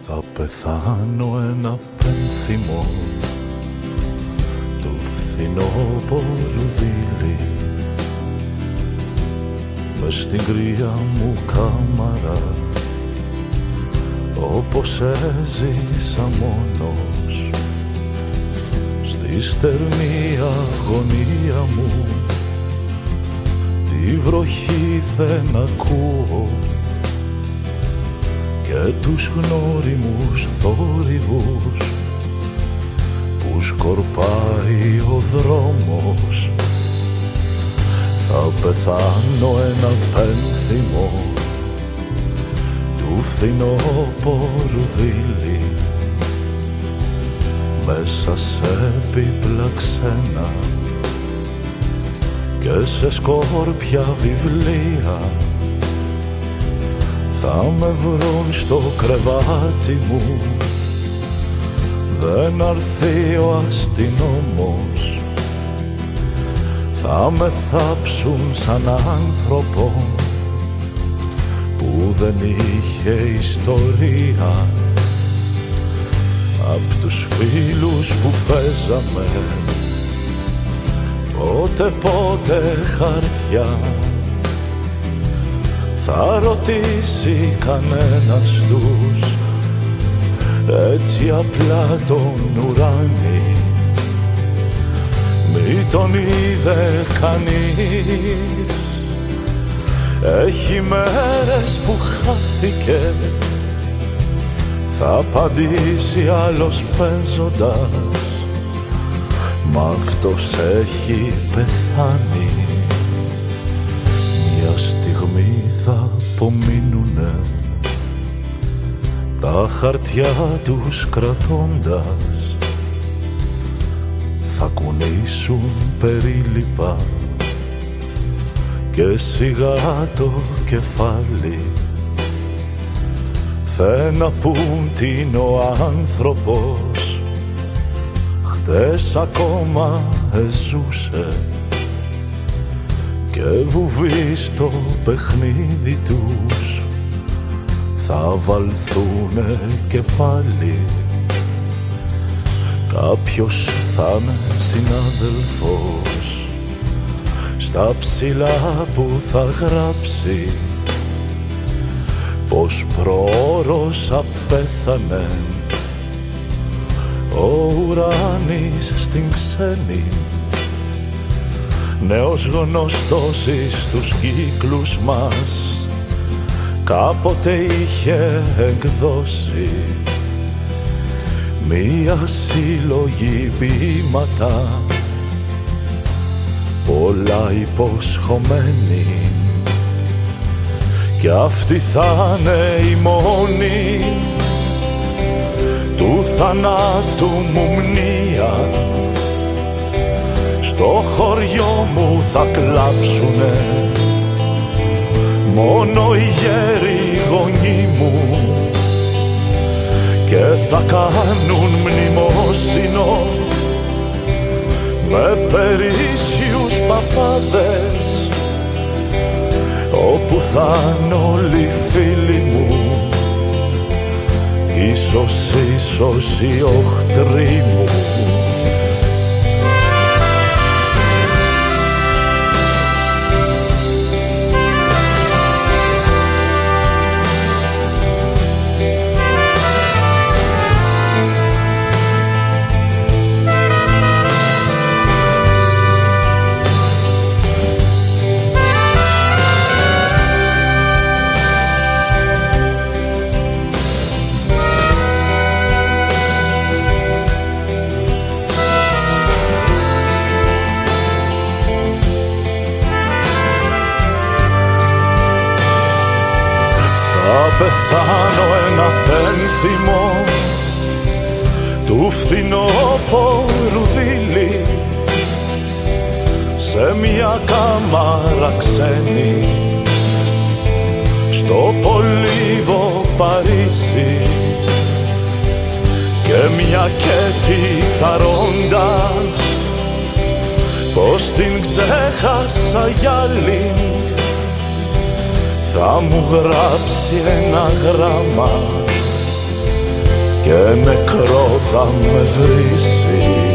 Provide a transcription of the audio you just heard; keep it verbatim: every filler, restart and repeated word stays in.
Θα πεθάνω ένα πένθυμο του φθινόπωρου δίλη μες στην κρύα μου κάμαρα, όπως έζησα μόνος στη στερνή αγωνία μου. Τη βροχή δεν ακούω και τους γνώριμους θόρυβους που σκορπάει ο δρόμος. Θα πεθάνω ένα πένθυμο του φθινόπωρου δίλη μέσα σε έπιπλα ξένα και σε σκόρπια βιβλία. Θα με βρουν στο κρεβάτι μου, δεν αρθεί ο αστυνόμος. Θα με θάψουν σαν άνθρωπο που δεν είχε ιστορία. Απ' τους φίλους που παίζαμε πότε πότε χαρτιά, θα ρωτήσει κανένας τους έτσι απλά τον ουράνι. Μη τον είδε κανείς, έχει μέρες που χάθηκε. Θα απαντήσει άλλος παίζοντας, μα αυτός έχει πεθάνει. Μια στιγμή θα απομείνουνε τα χαρτιά τους κρατώντας, θα κουνήσουν περίλυπα και σιγά το κεφάλι. Θε να πουν τι είναι ο άνθρωπος, χτες ακόμα εζούσε και βουβεί στο παιχνίδι τους θα βαλθούνε και πάλι. Κάποιος θα είναι συνάδελφος στα ψηλά που θα γράψει πως προώρως απέθανε ο ουράνης στην ξένη. Νέος γνωστός στους κύκλους μας κάποτε είχε εκδώσει μία συλλογή ποίηματα, πολλά υποσχομένη, κι αυτή θα είναι η μόνη του θανάτου μου μνήα. Στο χωριό μου θα κλάψουνε μόνο οι γέροι γονείς μου και θα κάνουν μνημόσυνο με περίσσιους παπάδες, όπου θα είναι όλοι φίλοι μου, ίσως ίσως οι οχτροί μου. Πεθάνω ένα πένθυμο του φθινόπωρου δίλη σε μια κάμαρα ξένη στο πολύβο Παρίσι, και μια κέτη θαρώντας πως την ξέχασα για άλλη, θα μου γράψει ένα γράμμα και νεκρό θα με βρήσει.